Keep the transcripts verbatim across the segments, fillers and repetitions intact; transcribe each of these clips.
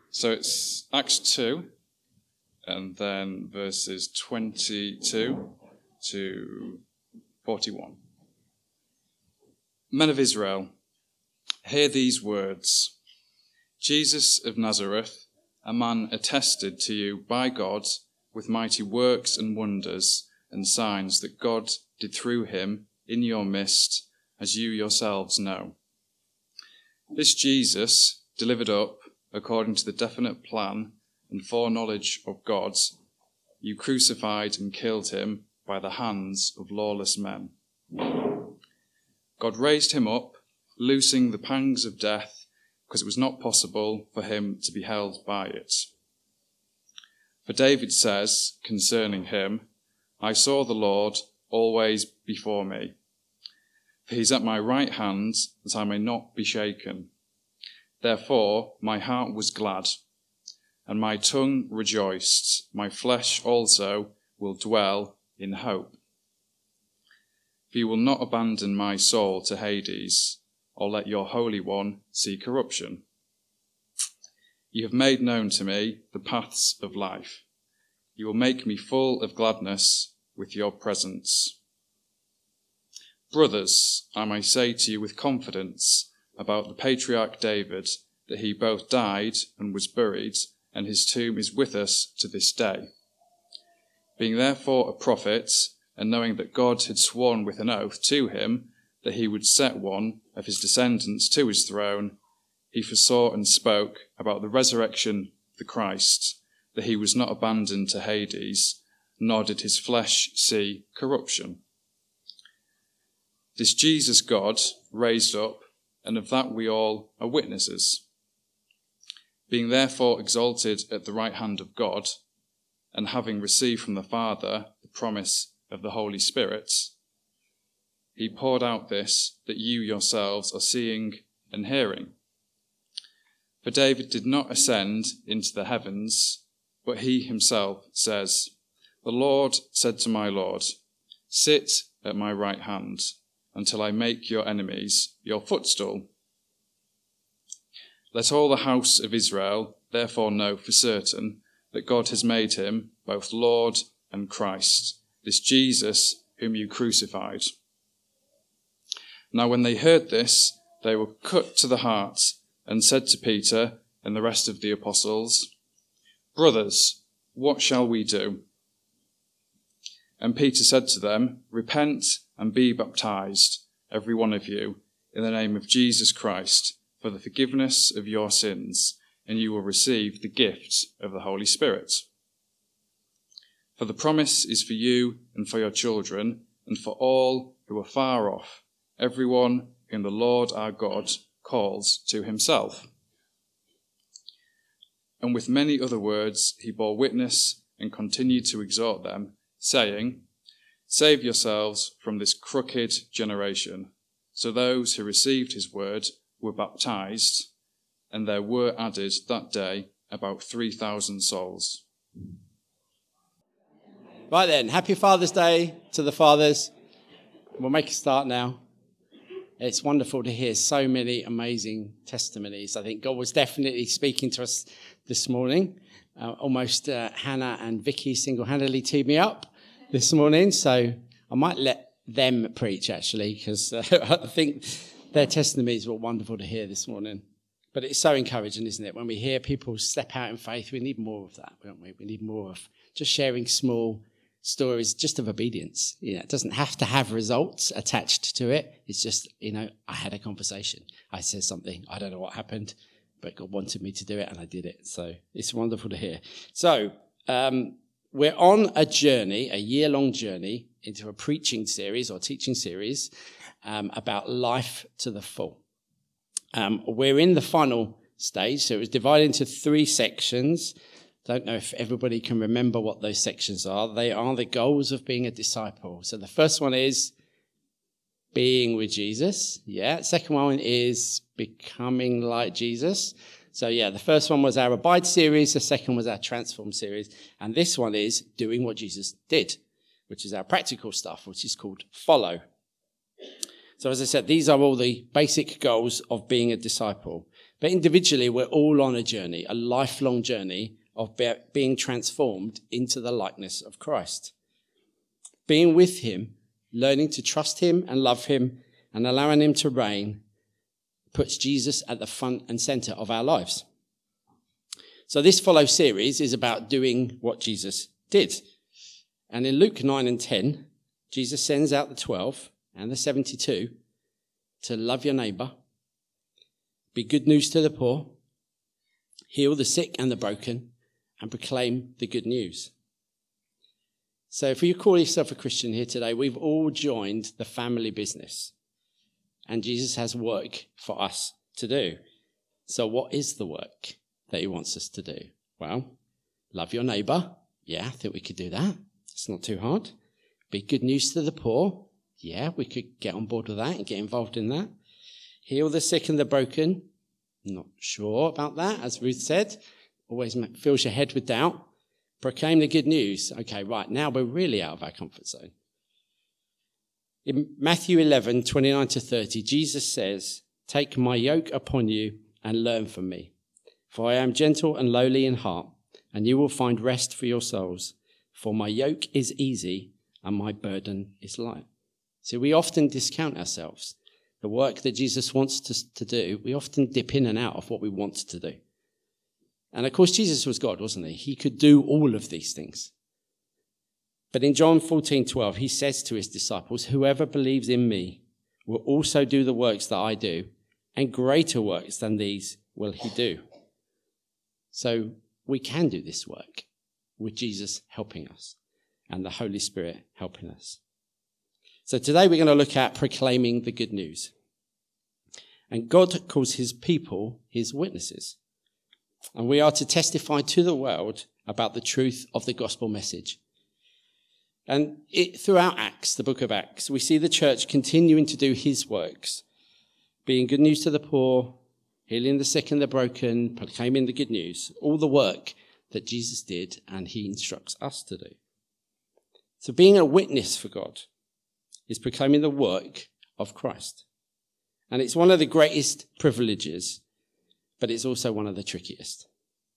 So it's Acts two, and then verses twenty-two to forty-one. Men of Israel, hear these words. Jesus of Nazareth, a man attested to you by God with mighty works and wonders and signs that God did through him in your midst, as you yourselves know. This Jesus, delivered up according to the definite plan and foreknowledge of God, you crucified and killed him by the hands of lawless men. God raised him up, loosing the pangs of death, because it was not possible for him to be held by it. For David says concerning him, I saw the Lord always before me. For he is at my right hand, that I may not be shaken. Therefore my heart was glad, and my tongue rejoiced. My flesh also will dwell in hope. For you will not abandon my soul to Hades, or let your Holy One see corruption. You have made known to me the paths of life. You will make me full of gladness with your presence. Brothers, I may say to you with confidence about the patriarch David, that he both died and was buried, and his tomb is with us to this day. Being therefore a prophet, and knowing that God had sworn with an oath to him that he would set one of his descendants to his throne, he foresaw and spoke about the resurrection of the Christ, that he was not abandoned to Hades, nor did his flesh see corruption. This Jesus God raised up, and of that we all are witnesses. Being therefore exalted at the right hand of God, and having received from the Father the promise of the Holy Spirit, he poured out this that you yourselves are seeing and hearing. For David did not ascend into the heavens, but he himself says, the Lord said to my Lord, sit at my right hand, until I make your enemies your footstool. Let all the house of Israel therefore know for certain that God has made him both Lord and Christ, this Jesus whom you crucified. Now when they heard this, they were cut to the heart, and said to Peter and the rest of the apostles, Brothers, what shall we do? And Peter said to them, Repent and be baptized, every one of you, in the name of Jesus Christ, for the forgiveness of your sins, and you will receive the gift of the Holy Spirit. For the promise is for you and for your children, and for all who are far off, everyone whom the Lord our God calls to himself. And with many other words he bore witness and continued to exhort them, saying, Save yourselves from this crooked generation. So those who received his word were baptized, and there were added that day about three thousand souls. Right then, happy Father's Day to the fathers. We'll make a start now. It's wonderful to hear so many amazing testimonies. I think God was definitely speaking to us this morning. Uh, almost uh, Hannah and Vicky single-handedly teed me up this morning, so I might let them preach, actually, because uh, I think their testimonies were wonderful to hear this morning. But it's so encouraging, isn't it? When we hear people step out in faith, we need more of that, don't we? We need more of just sharing small stories just of obedience. You know, it doesn't have to have results attached to it. It's just, you know, I had a conversation. I said something. I don't know what happened, but God wanted me to do it, and I did it. So it's wonderful to hear. So um, we're on a journey, a year-long journey into a preaching series or teaching series um, about life to the full. Um, we're in the final stage, so it was divided into three sections. Don't know if everybody can remember what those sections are. They are the goals of being a disciple. So the first one is being with Jesus. Yeah. Second one is becoming like Jesus. So yeah, the first one was our Abide series. The second was our Transform series. And this one is doing what Jesus did, which is our practical stuff, which is called Follow. So as I said, these are all the basic goals of being a disciple. But individually, we're all on a journey, a lifelong journey of be- being transformed into the likeness of Christ. Being with him, learning to trust him and love him and allowing him to reign puts Jesus at the front and center of our lives. So this Follow series is about doing what Jesus did. And in Luke nine and ten, Jesus sends out the twelve and the seventy-two to love your neighbor, be good news to the poor, heal the sick and the broken, and proclaim the good news. So if you call yourself a Christian here today, we've all joined the family business. And Jesus has work for us to do. So what is the work that he wants us to do? Well, love your neighbor. Yeah, I think we could do that. It's not too hard. Be good news to the poor. Yeah, we could get on board with that and get involved in that. Heal the sick and the broken. Not sure about that, as Ruth said. Always fills your head with doubt. Proclaim the good news. Okay, right, now we're really out of our comfort zone. In Matthew eleven, twenty-nine to thirty, Jesus says, "Take my yoke upon you and learn from me. For I am gentle and lowly in heart, and you will find rest for your souls. For my yoke is easy and my burden is light." So we often discount ourselves. The work that Jesus wants us to do, we often dip in and out of what we want to do. And of course, Jesus was God, wasn't he? He could do all of these things. But in John fourteen twelve, he says to his disciples, "Whoever believes in me will also do the works that I do, and greater works than these will he do." So we can do this work with Jesus helping us and the Holy Spirit helping us. So today we're going to look at proclaiming the good news. And God calls his people his witnesses. And we are to testify to the world about the truth of the gospel message. And it, throughout Acts, the book of Acts, we see the church continuing to do his works, being good news to the poor, healing the sick and the broken, proclaiming the good news, all the work that Jesus did and he instructs us to do. So being a witness for God is proclaiming the work of Christ. And it's one of the greatest privileges, but it's also one of the trickiest.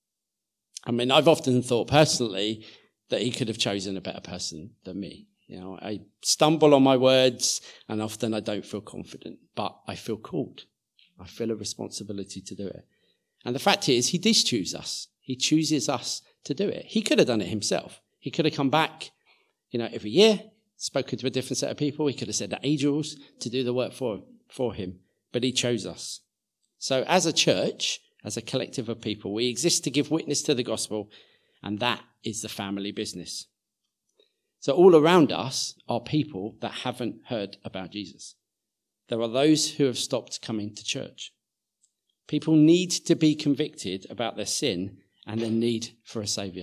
I mean, I've often thought personally that he could have chosen a better person than me. You know, I stumble on my words and often I don't feel confident, but I feel called. I feel a responsibility to do it. And the fact is, he does choose us. He chooses us to do it. He could have done it himself. He could have come back, you know, every year, spoken to a different set of people. He could have said the angels to do the work for, for him, but he chose us. So as a church, as a collective of people, we exist to give witness to the gospel, and that is the family business. So all around us are people that haven't heard about Jesus. There are those who have stopped coming to church. People need to be convicted about their sin and their need for a saviour.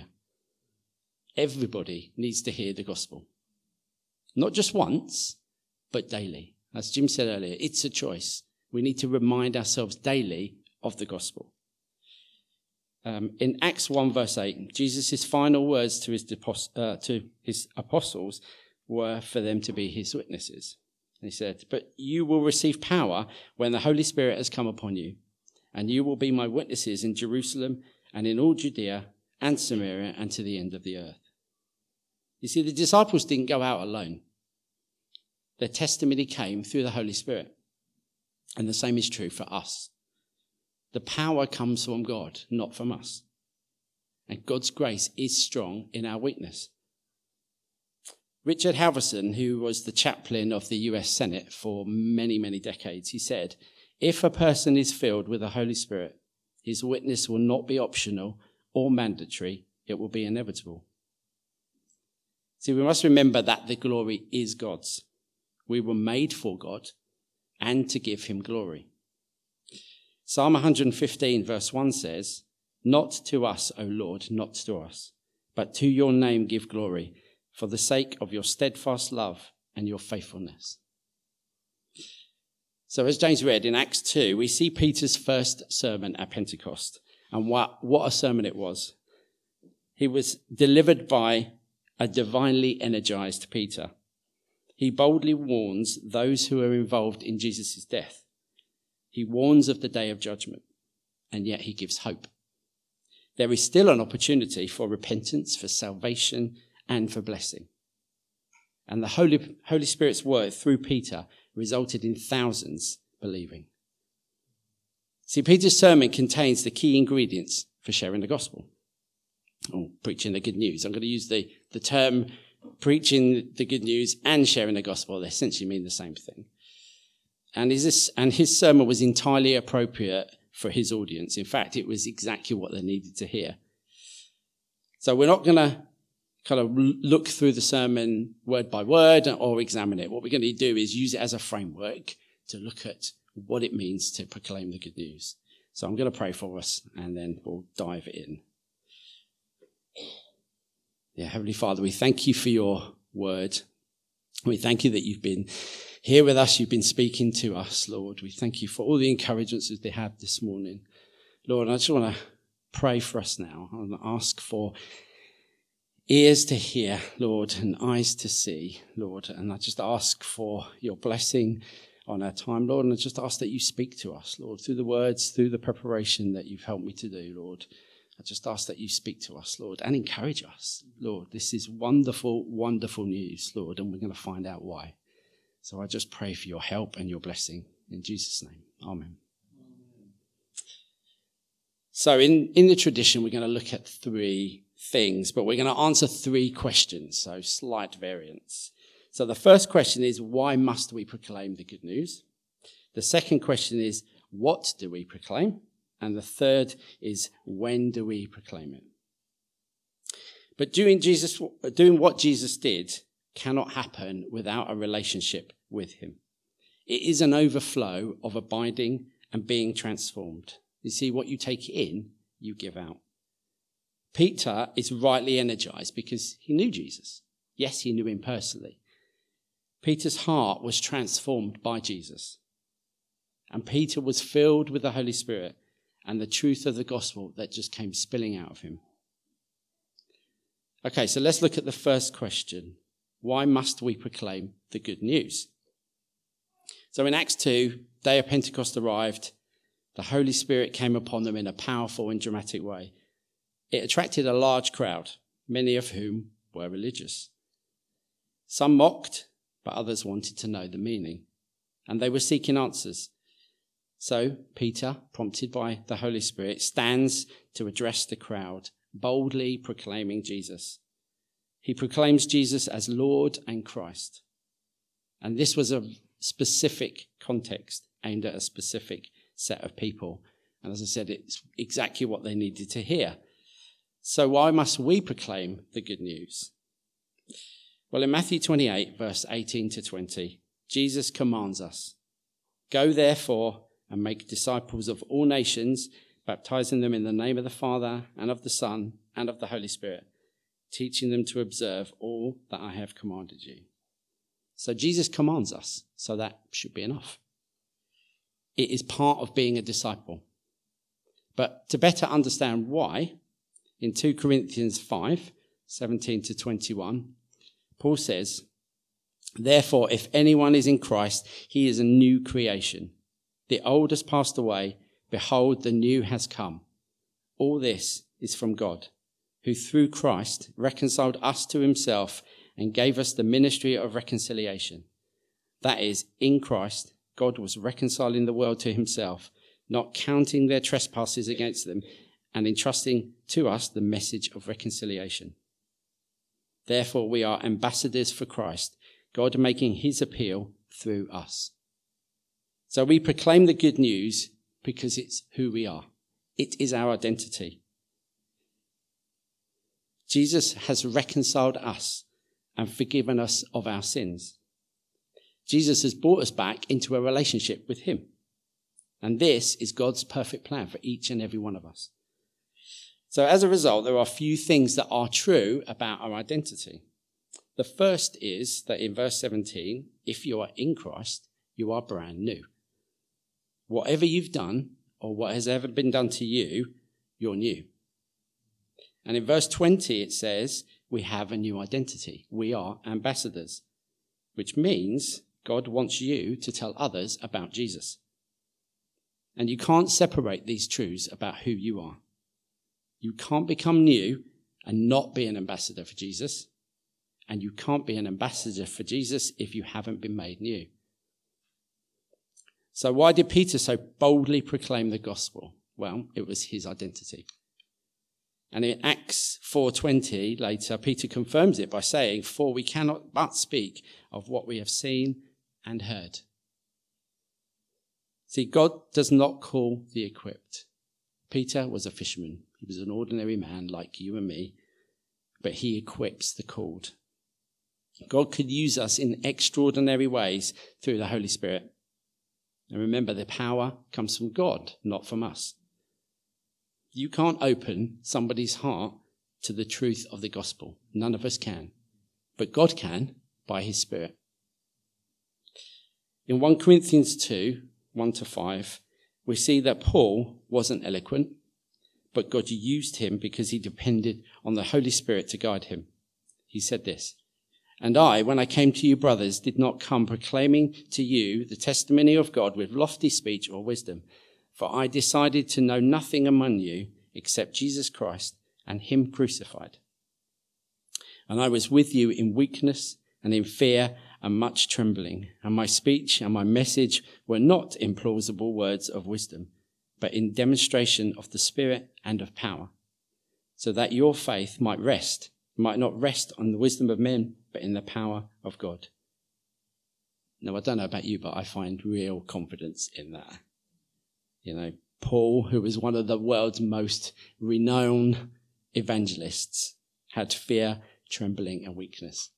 Everybody needs to hear the gospel. Not just once, but daily. As Jim said earlier, it's a choice. We need to remind ourselves daily of the gospel. Um, in Acts one verse eight, Jesus' final words to his, depos- uh, to his apostles were for them to be his witnesses. He said, "But you will receive power when the Holy Spirit has come upon you, and you will be my witnesses in Jerusalem and in all Judea and Samaria and to the end of the earth." You see, the disciples didn't go out alone. Their testimony came through the Holy Spirit. And the same is true for us. The power comes from God, not from us. And God's grace is strong in our weakness. Richard Halverson, who was the chaplain of the U S Senate for many, many decades, he said, "If a person is filled with the Holy Spirit, his witness will not be optional or mandatory. It will be inevitable." See, we must remember that the glory is God's. We were made for God and to give him glory. Psalm one fifteen verse one says, "Not to us, O Lord, not to us, but to your name give glory, for the sake of your steadfast love and your faithfulness." So as James read in Acts two, we see Peter's first sermon at Pentecost. And what, what a sermon it was. He was delivered by a divinely energized Peter. He boldly warns those who are involved in Jesus' death. He warns of the day of judgment. and yet he gives hope. There is still an opportunity for repentance, for salvation, and for blessing. And the Holy, Holy Spirit's word through Peter resulted in thousands believing. See, Peter's sermon contains the key ingredients for sharing the gospel, or preaching the good news. I'm going to use the, the term preaching the good news and sharing the gospel. They essentially mean the same thing. And is this, and his sermon was entirely appropriate for his audience. In fact, it was exactly what they needed to hear. So we're not going to kind of look through the sermon word by word or examine it. What we're going to do is use it as a framework to look at what it means to proclaim the good news. So I'm going to pray for us and then we'll dive in. Yeah, Heavenly Father, we thank you for your word. We thank you that you've been here with us. You've been speaking to us, Lord. We thank you for all the encouragements that they had this morning. Lord, I just want to pray for us now. I want to ask for ears to hear, Lord, and eyes to see, Lord. And I just ask for your blessing on our time, Lord. And I just ask that you speak to us, Lord, through the words, through the preparation that you've helped me to do, Lord. I just ask that you speak to us, Lord, and encourage us, Lord. This is wonderful, wonderful news, Lord, and we're going to find out why. So I just pray for your help and your blessing in Jesus' name. Amen. Amen. So in, in the tradition, we're going to look at three things, but we're going to answer three questions, so slight variance. So the first question is, why must we proclaim the good news? The second question is, what do we proclaim? And the third is, when do we proclaim it? But doing Jesus, doing what Jesus did cannot happen without a relationship with him. It is an overflow of abiding and being transformed. You see, what you take in, you give out. Peter is rightly energized because he knew Jesus. Yes, he knew him personally. Peter's heart was transformed by Jesus. And Peter was filled with the Holy Spirit and the truth of the gospel that just came spilling out of him. Okay, so let's look at the first question. Why must we proclaim the good news? So in Acts two, day of Pentecost arrived. The Holy Spirit came upon them in a powerful and dramatic way. It attracted a large crowd, many of whom were religious. Some mocked, but others wanted to know the meaning, and they were seeking answers. So Peter, prompted by the Holy Spirit, stands to address the crowd, boldly proclaiming Jesus. He proclaims Jesus as Lord and Christ. And this was a specific context aimed at a specific set of people. And as I said, it's exactly what they needed to hear. So why must we proclaim the good news? Well, in Matthew twenty-eight, verse eighteen to twenty, Jesus commands us, "Go therefore and make disciples of all nations, baptizing them in the name of the Father and of the Son and of the Holy Spirit, teaching them to observe all that I have commanded you." So Jesus commands us, so that should be enough. It is part of being a disciple. But to better understand why, in two Corinthians five, seventeen to twenty-one, Paul says, "Therefore, if anyone is in Christ, he is a new creation. The old has passed away. Behold, the new has come. All this is from God, who through Christ reconciled us to himself and gave us the ministry of reconciliation. That is, in Christ, God was reconciling the world to himself, not counting their trespasses against them, and entrusting to us the message of reconciliation. Therefore, we are ambassadors for Christ, God making his appeal through us." So we proclaim the good news because it's who we are. It is our identity. Jesus has reconciled us and forgiven us of our sins. Jesus has brought us back into a relationship with him. And this is God's perfect plan for each and every one of us. So as a result, there are a few things that are true about our identity. The first is that in verse seventeen, if you are in Christ, you are brand new. Whatever you've done or what has ever been done to you, you're new. And in verse twenty, it says, we have a new identity. We are ambassadors, which means God wants you to tell others about Jesus. And you can't separate these truths about who you are. You can't become new and not be an ambassador for Jesus. And you can't be an ambassador for Jesus if you haven't been made new. So why did Peter so boldly proclaim the gospel? Well, it was his identity. And in Acts four twenty, later, Peter confirms it by saying, "For we cannot but speak of what we have seen and heard." See, God does not call the equipped. Peter was a fisherman. He was an ordinary man like you and me, but he equips the called. God could use us in extraordinary ways through the Holy Spirit. And remember, the power comes from God, not from us. You can't open somebody's heart to the truth of the gospel. None of us can. But God can by his Spirit. In First Corinthians two, one to five, we see that Paul wasn't eloquent, but God used him because he depended on the Holy Spirit to guide him. He said this, "And I, when I came to you, brothers, did not come proclaiming to you the testimony of God with lofty speech or wisdom. For I decided to know nothing among you except Jesus Christ and him crucified. And I was with you in weakness and in fear and much trembling. And my speech and my message were not in plausible words of wisdom, but in demonstration of the Spirit and of power, so that your faith might rest, might not rest on the wisdom of men, but in the power of God." Now, I don't know about you, but I find real confidence in that. You know, Paul, who was one of the world's most renowned evangelists, had fear, trembling, and weakness.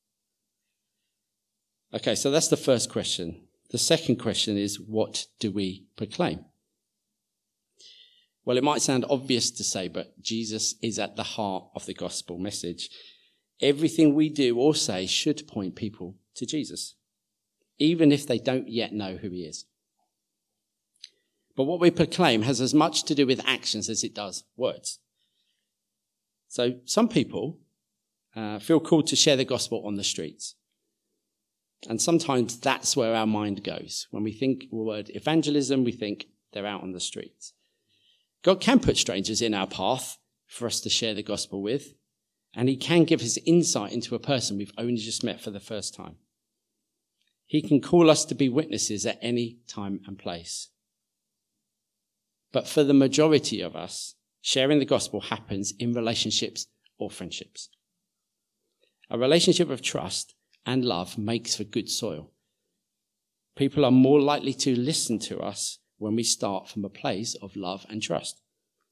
Okay, so that's the first question. The second question is, what do we proclaim? Well, it might sound obvious to say, but Jesus is at the heart of the gospel message. Everything we do or say should point people to Jesus, even if they don't yet know who he is. But what we proclaim has as much to do with actions as it does words. So some people uh, feel called to share the gospel on the streets. And sometimes that's where our mind goes. When we think the word evangelism, we think they're out on the streets. God can put strangers in our path for us to share the gospel with, and he can give us insight into a person we've only just met for the first time. He can call us to be witnesses at any time and place. But for the majority of us, sharing the gospel happens in relationships or friendships. A relationship of trust and love makes for good soil. People are more likely to listen to us when we start from a place of love and trust.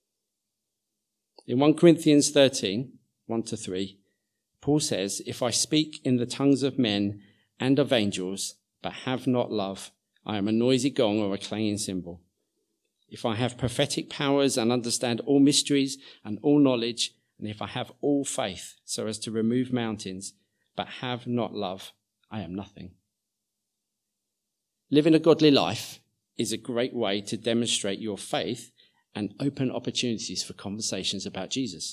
In First Corinthians thirteen, one to three, Paul says, "If I speak in the tongues of men and of angels, but have not love, I am a noisy gong or a clanging cymbal. If I have prophetic powers and understand all mysteries and all knowledge, and if I have all faith so as to remove mountains, but have not love, I am nothing." Living a godly life is a great way to demonstrate your faith and open opportunities for conversations about Jesus.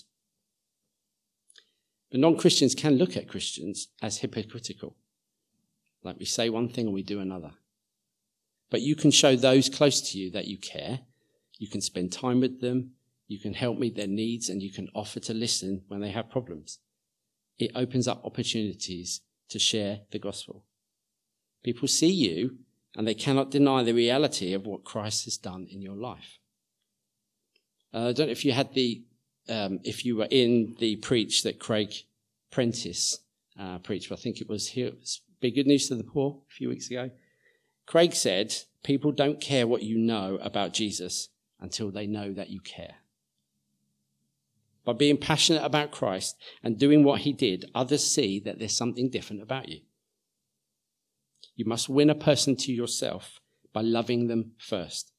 But non-Christians can look at Christians as hypocritical. Like we say one thing and we do another. But you can show those close to you that you care. You can spend time with them. You can help meet their needs, and you can offer to listen when they have problems. It opens up opportunities to share the gospel. People see you, and they cannot deny the reality of what Christ has done in your life. Uh, I don't know if you had the, um, if you were in the preach that Craig Prentice uh, preached. I think it was here. It was Be Good News to the Poor a few weeks ago. Craig said, "People don't care what you know about Jesus until they know that you care." By being passionate about Christ and doing what he did, others see that there's something different about you. You must win a person to yourself by loving them first.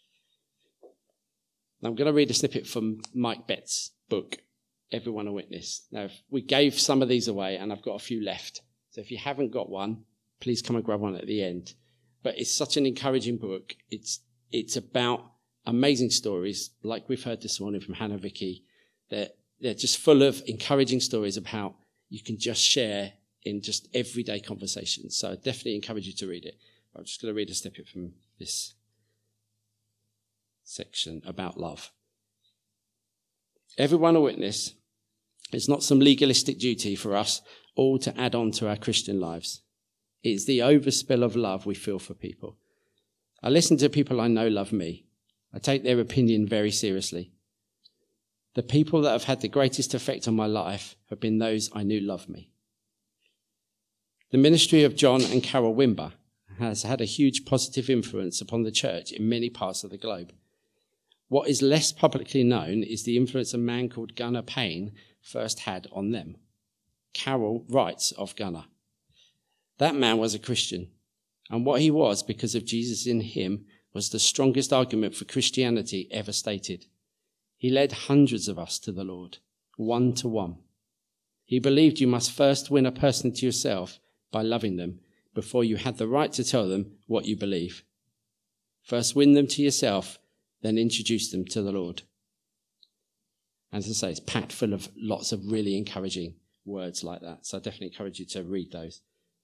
Now, I'm going to read a snippet from Mike Bett's book, Everyone a Witness. Now, we gave some of these away, and I've got a few left. So if you haven't got one, please come and grab one at the end. But it's such an encouraging book. It's it's about amazing stories, like we've heard this morning from Hannah Vicky. They're, they're just full of encouraging stories of how you can just share in just everyday conversations. So I definitely encourage you to read it. I'm just going to read a snippet from this. section about love. Everyone a witness. It's not some legalistic duty for us all to add on to our Christian lives. It's the overspill of love we feel for people. I listen to people I know love me. I take their opinion very seriously. The people that have had the greatest effect on my life have been those I knew loved me. The ministry of John and Carol Wimber has had a huge positive influence upon the church in many parts of the globe. What is less publicly known is the influence a man called Gunnar Payne first had on them. Carol writes of Gunnar. That man was a Christian, and what he was because of Jesus in him was the strongest argument for Christianity ever stated. He led hundreds of us to the Lord, one to one. He believed you must first win a person to yourself by loving them before you had the right to tell them what you believe. First win them to yourself, then introduce them to the Lord. As I say, it's packed full of lots of really encouraging words like that. So I definitely encourage you to read those.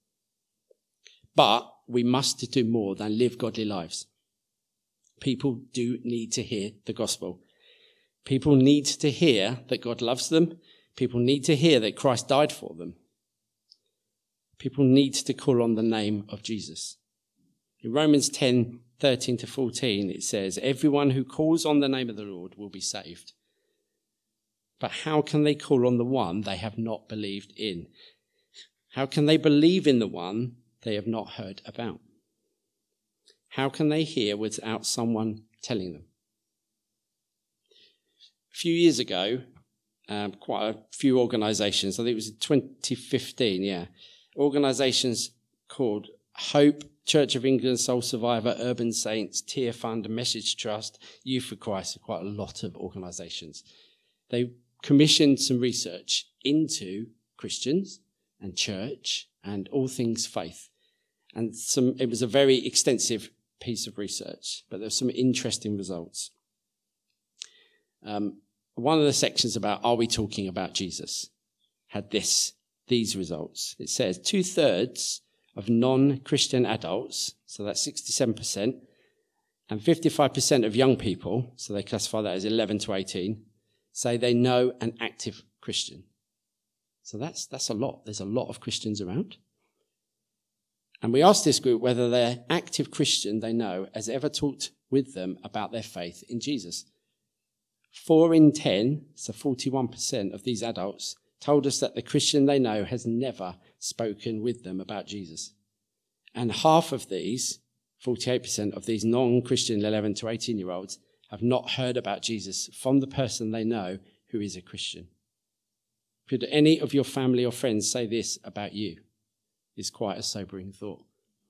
But we must do more than live godly lives. People do need to hear the gospel. People need to hear that God loves them. People need to hear that Christ died for them. People need to call on the name of Jesus. In Romans ten, thirteen to fourteen, it says, everyone who calls on the name of the Lord will be saved. But how can they call on the one they have not believed in? How can they believe in the one they have not heard about? How can they hear without someone telling them? A few years ago, um, quite a few organisations, I think it was in twenty fifteen, yeah, organisations called Hope, Church of England, Soul Survivor, Urban Saints, Tear Fund, Message Trust, Youth for Christ, quite a lot of organisations. They commissioned some research into Christians and church and all things faith. And some, it was a very extensive piece of research, but there were some interesting results. Um, one of the sections about, are we talking about Jesus, had this, these results. It says two-thirds of non-Christian adults, so that's sixty-seven percent, and fifty-five percent of young people, so they classify that as eleven to eighteen, say they know an active Christian. So that's that's a lot. There's a lot of Christians around. And we asked this group whether their active Christian they know has ever talked with them about their faith in Jesus. Four in ten, so forty-one percent of these adults, told us that the Christian they know has never spoken with them about Jesus. And half of these, forty-eight percent of these non-Christian eleven to eighteen-year-olds, have not heard about Jesus from the person they know who is a Christian. Could any of your family or friends say this about you? It's quite a sobering thought.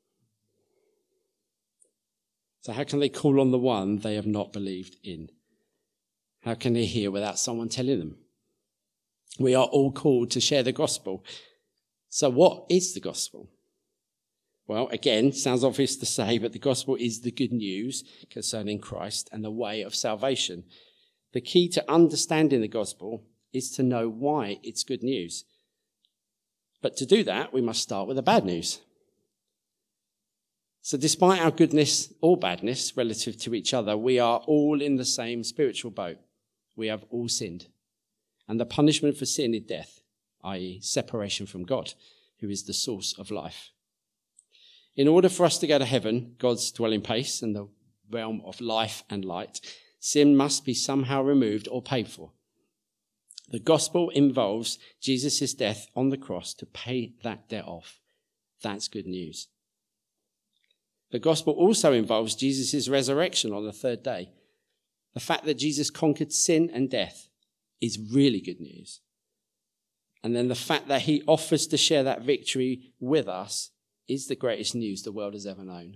So how can they call on the one they have not believed in? How can they hear without someone telling them? We are all called to share the gospel. So what is the gospel? Well, again, sounds obvious to say, but the gospel is the good news concerning Christ and the way of salvation. The key to understanding the gospel is to know why it's good news. But to do that, we must start with the bad news. So despite our goodness or badness relative to each other, we are all in the same spiritual boat. We have all sinned. And the punishment for sin is death, that is separation from God, who is the source of life. In order for us to go to heaven, God's dwelling place and the realm of life and light, sin must be somehow removed or paid for. The gospel involves Jesus' death on the cross to pay that debt off. That's good news. The gospel also involves Jesus' resurrection on the third day. The fact that Jesus conquered sin and death is really good news. And then the fact that he offers to share that victory with us is the greatest news the world has ever known.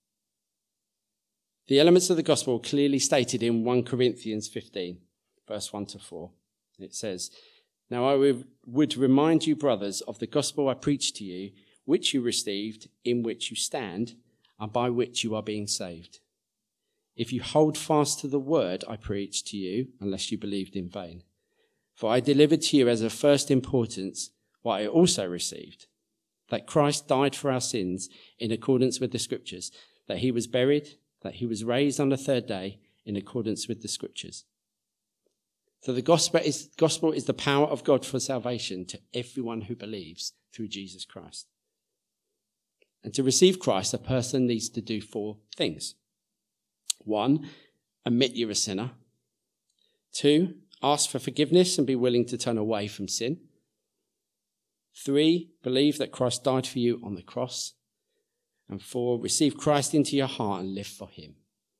The elements of the gospel are clearly stated in First Corinthians fifteen, verse one to four. It says, "Now I would remind you, brothers, of the gospel I preached to you, which you received, in which you stand, and by which you are being saved. If you hold fast to the word I preached to you, unless you believed in vain. For I delivered to you as of first importance what I also received, that Christ died for our sins in accordance with the scriptures, that he was buried, that he was raised on the third day in accordance with the scriptures. So the gospel is, gospel is the power of God for salvation to everyone who believes through Jesus Christ. And to receive Christ, a person needs to do four things. One, admit you're a sinner. Two, ask for forgiveness and be willing to turn away from sin. Three, believe that Christ died for you on the cross. And four, receive Christ into your heart and live for him.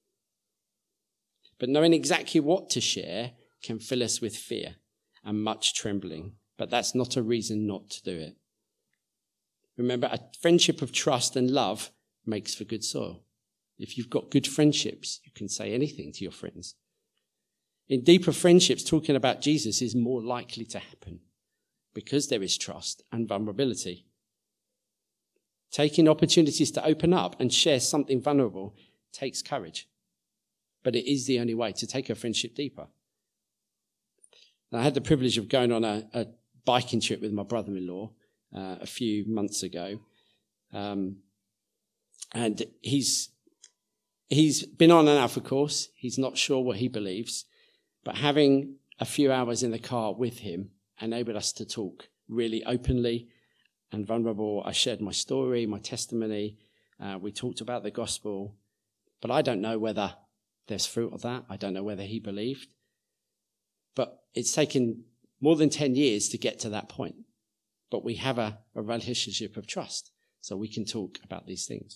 But knowing exactly what to share can fill us with fear and much trembling. But that's not a reason not to do it. Remember, a friendship of trust and love makes for good soil. If you've got good friendships, you can say anything to your friends. In deeper friendships, talking about Jesus is more likely to happen because there is trust and vulnerability. Taking opportunities to open up and share something vulnerable takes courage, but it is the only way to take a friendship deeper. And I had the privilege of going on a, a biking trip with my brother-in-law uh, a few months ago, um, and he's he's been on an Alpha course. He's not sure what he believes, but having a few hours in the car with him enabled us to talk really openly and vulnerable. I shared my story, my testimony. Uh, we talked about the gospel, but I don't know whether there's fruit of that. I don't know whether he believed. But it's taken more than ten years to get to that point. But we have a, a relationship of trust, so we can talk about these things.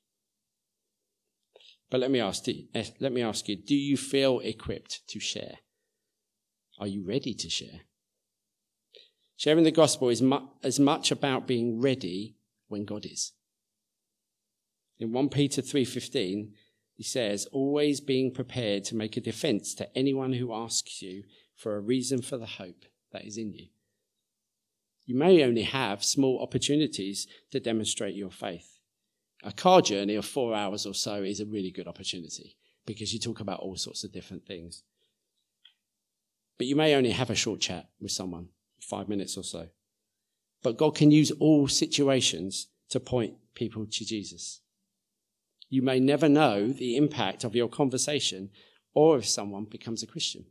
But let me ask you, let me ask you, do you feel equipped to share? Are you ready to share? Sharing the gospel is mu- as much about being ready when God is. In First Peter three fifteen, he says, always being prepared to make a defense to anyone who asks you for a reason for the hope that is in you. You may only have small opportunities to demonstrate your faith. A car journey of four hours or so is a really good opportunity because you talk about all sorts of different things. But you may only have a short chat with someone, five minutes or so. But God can use all situations to point people to Jesus. You may never know the impact of your conversation or if someone becomes a Christian.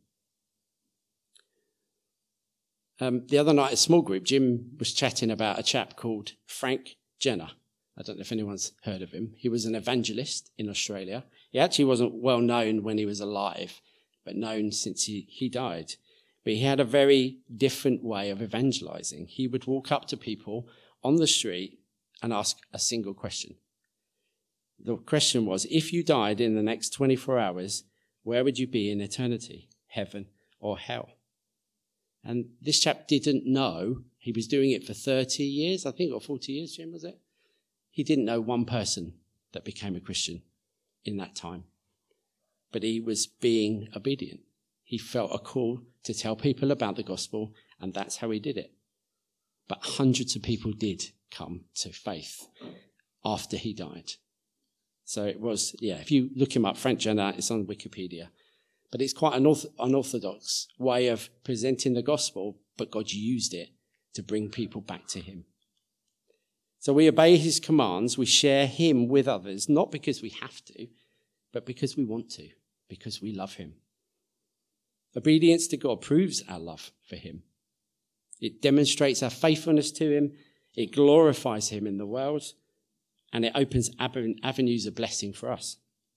Um, the other night at small group, Jim was chatting about a chap called Frank Jenner. I don't know if anyone's heard of him. He was an evangelist in Australia. He actually wasn't well known when he was alive, but known since he, he died. But he had a very different way of evangelizing. He would walk up to people on the street and ask a single question. The question was, if you died in the next twenty-four hours, where would you be in eternity, heaven or hell? And this chap didn't know. He was doing it for thirty years, I think, or forty years, Jim, was it? He didn't know one person that became a Christian in that time. But he was being obedient. He felt a call to tell people about the gospel, and that's how he did it. But hundreds of people did come to faith after he died. So it was, yeah, if you look him up, Frank Jenner, it's on Wikipedia. But it's quite an unorthodox way of presenting the gospel, but God used it to bring people back to him. So we obey his commands, we share him with others, not because we have to, but because we want to, because we love him. Obedience to God proves our love for him. It demonstrates our faithfulness to him, it glorifies him in the world, and it opens avenues of blessing for us.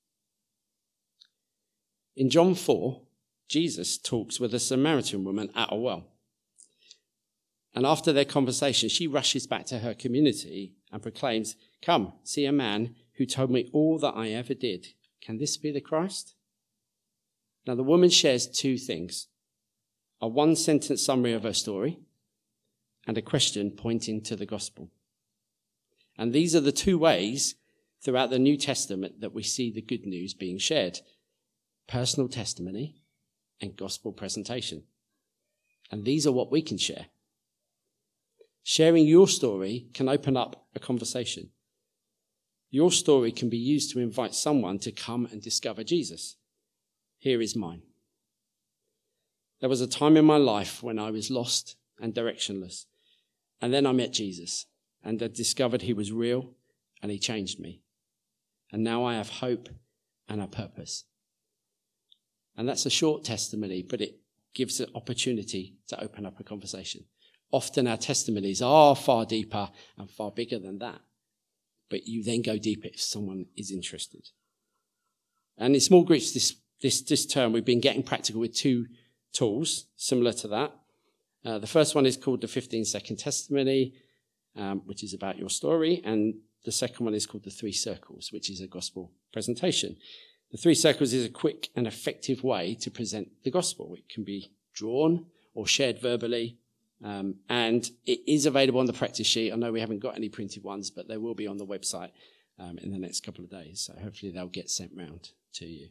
In John four, Jesus talks with a Samaritan woman at a well. And after their conversation, she rushes back to her community and proclaims, "Come, see a man who told me all that I ever did. Can this be the Christ?" Now, the woman shares two things: a one-sentence summary of her story and a question pointing to the gospel. And these are the two ways throughout the New Testament that we see the good news being shared: personal testimony and gospel presentation. And these are what we can share. Sharing your story can open up a conversation. Your story can be used to invite someone to come and discover Jesus. Here is mine. There was a time in my life when I was lost and directionless. And then I met Jesus and I discovered he was real and he changed me. And now I have hope and a purpose. And that's a short testimony, but it gives an opportunity to open up a conversation. Often our testimonies are far deeper and far bigger than that. But you then go deeper if someone is interested. And in small groups this, this, this term, we've been getting practical with two tools similar to that. Uh, the first one is called the fifteen-second testimony, um, which is about your story. And the second one is called the three circles, which is a gospel presentation. The three circles is a quick and effective way to present the gospel. It can be drawn or shared verbally. Um, and it is available on the practice sheet. I know we haven't got any printed ones, but they will be on the website um, in the next couple of days. So hopefully they'll get sent round to you.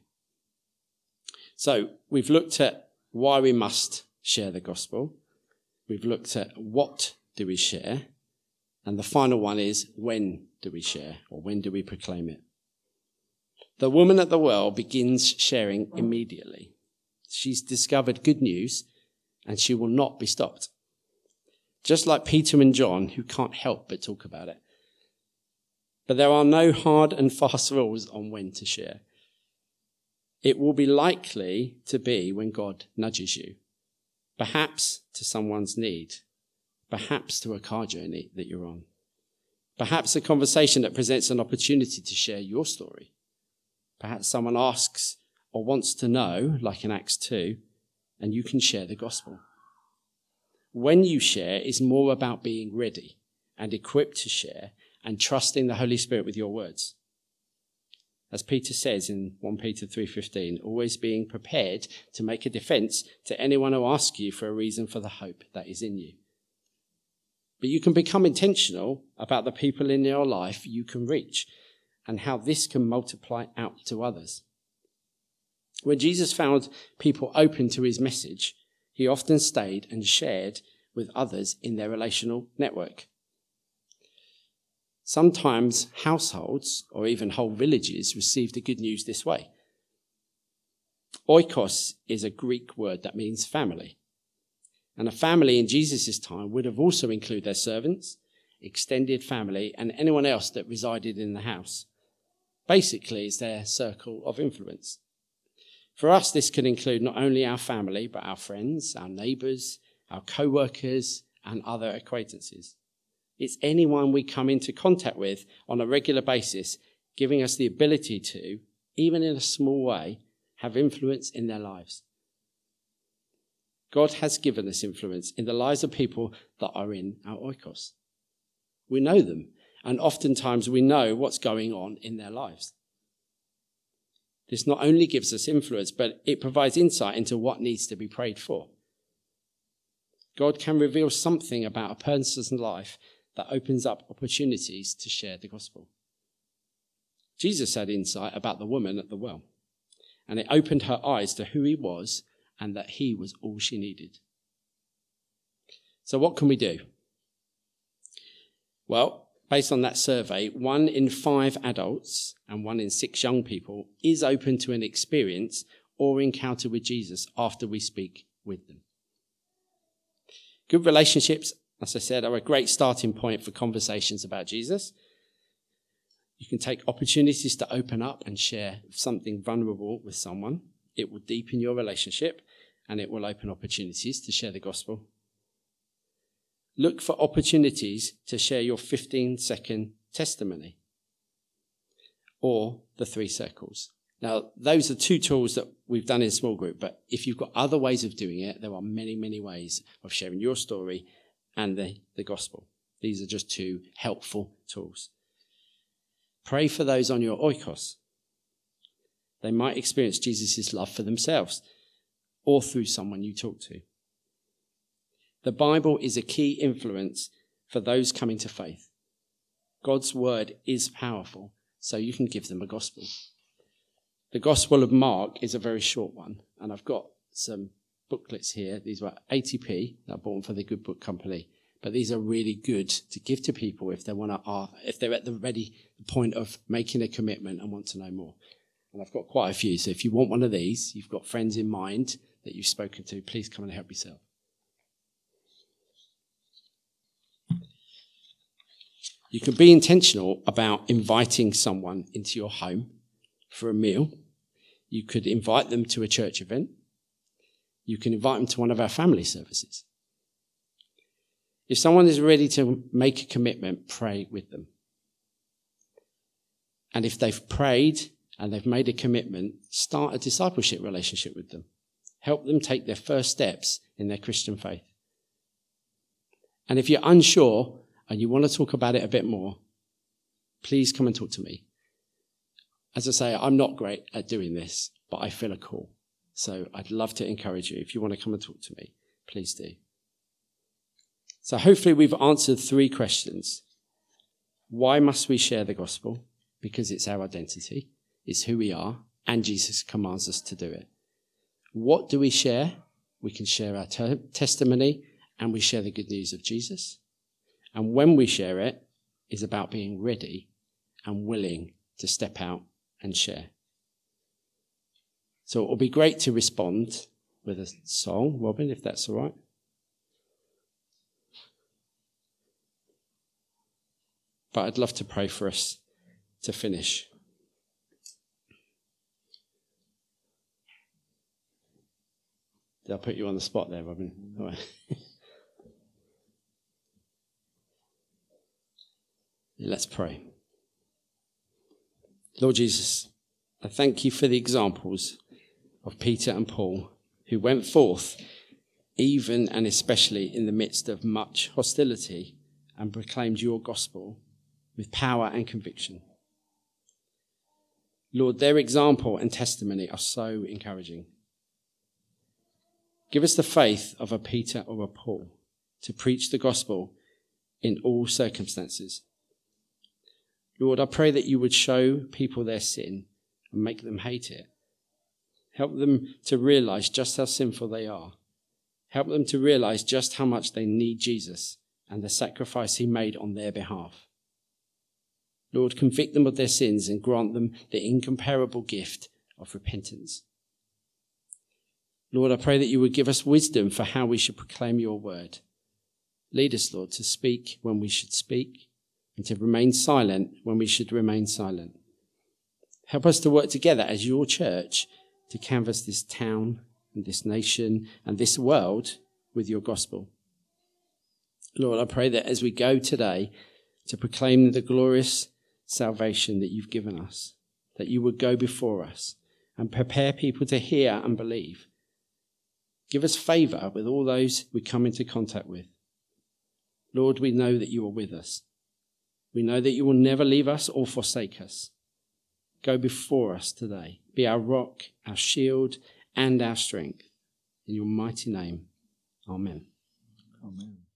So we've looked at why we must share the gospel. We've looked at what do we share. And the final one is when do we share, or when do we proclaim it? The woman at the well begins sharing immediately. She's discovered good news and she will not be stopped. Just like Peter and John, who can't help but talk about it. But there are no hard and fast rules on when to share. It will be likely to be when God nudges you. Perhaps to someone's need. Perhaps to a car journey that you're on. Perhaps a conversation that presents an opportunity to share your story. Perhaps someone asks or wants to know, like in Acts two, and you can share the gospel. When you share is more about being ready and equipped to share and trusting the Holy Spirit with your words. As Peter says in First Peter three fifteen, always being prepared to make a defense to anyone who asks you for a reason for the hope that is in you. But you can become intentional about the people in your life you can reach and how this can multiply out to others. When Jesus found people open to his message, he often stayed and shared with others in their relational network. Sometimes households or even whole villages received the good news this way. Oikos is a Greek word that means family. And a family in Jesus' time would have also included their servants, extended family, and anyone else that resided in the house. Basically, it's their circle of influence. For us, this can include not only our family, but our friends, our neighbours, our co-workers, and other acquaintances. It's anyone we come into contact with on a regular basis, giving us the ability to, even in a small way, have influence in their lives. God has given us influence in the lives of people that are in our oikos. We know them, and oftentimes we know what's going on in their lives. This not only gives us influence, but it provides insight into what needs to be prayed for. God can reveal something about a person's life that opens up opportunities to share the gospel. Jesus had insight about the woman at the well, and it opened her eyes to who he was and that he was all she needed. So what can we do? Well, based on that survey, one in five adults and one in six young people is open to an experience or encounter with Jesus after we speak with them. Good relationships, as I said, are a great starting point for conversations about Jesus. You can take opportunities to open up and share something vulnerable with someone. It will deepen your relationship and it will open opportunities to share the gospel. Look for opportunities to share your fifteen-second testimony or the three circles. Now, those are two tools that we've done in small group, but if you've got other ways of doing it, there are many, many ways of sharing your story and the, the gospel. These are just two helpful tools. Pray for those on your oikos. They might experience Jesus' love for themselves or through someone you talk to. The Bible is a key influence for those coming to faith. God's word is powerful, so you can give them a gospel. The Gospel of Mark is a very short one, and I've got some booklets here. These were eighty p. I bought them for the Good Book Company, but these are really good to give to people if they want to, uh, if they're at the ready point of making a commitment and want to know more. And I've got quite a few, so if you want one of these, you've got friends in mind that you've spoken to, please come and help yourself. You can be intentional about inviting someone into your home for a meal. You could invite them to a church event. You can invite them to one of our family services. If someone is ready to make a commitment, pray with them. And if they've prayed and they've made a commitment, start a discipleship relationship with them. Help them take their first steps in their Christian faith. And if you're unsure and you want to talk about it a bit more, please come and talk to me. As I say, I'm not great at doing this, but I feel a call. So I'd love to encourage you. If you want to come and talk to me, please do. So hopefully we've answered three questions. Why must we share the gospel? Because it's our identity, it's who we are, and Jesus commands us to do it. What do we share? We can share our te- testimony, and we share the good news of Jesus. And when we share it, it's about being ready and willing to step out and share. So it will be great to respond with a song, Robin, if that's all right. But I'd love to pray for us to finish. Did I put you on the spot there, Robin? All right. Let's pray. Lord Jesus, I thank you for the examples of Peter and Paul who went forth, even and especially in the midst of much hostility, and proclaimed your gospel with power and conviction. Lord, their example and testimony are so encouraging. Give us the faith of a Peter or a Paul to preach the gospel in all circumstances. Lord, I pray that you would show people their sin and make them hate it. Help them to realize just how sinful they are. Help them to realize just how much they need Jesus and the sacrifice he made on their behalf. Lord, convict them of their sins and grant them the incomparable gift of repentance. Lord, I pray that you would give us wisdom for how we should proclaim your word. Lead us, Lord, to speak when we should speak and to remain silent when we should remain silent. Help us to work together as your church to canvass this town and this nation and this world with your gospel. Lord, I pray that as we go today to proclaim the glorious salvation that you've given us, that you would go before us and prepare people to hear and believe. Give us favour with all those we come into contact with. Lord, we know that you are with us. We know that you will never leave us or forsake us. Go before us today. Be our rock, our shield, and our strength. In your mighty name, amen. Amen.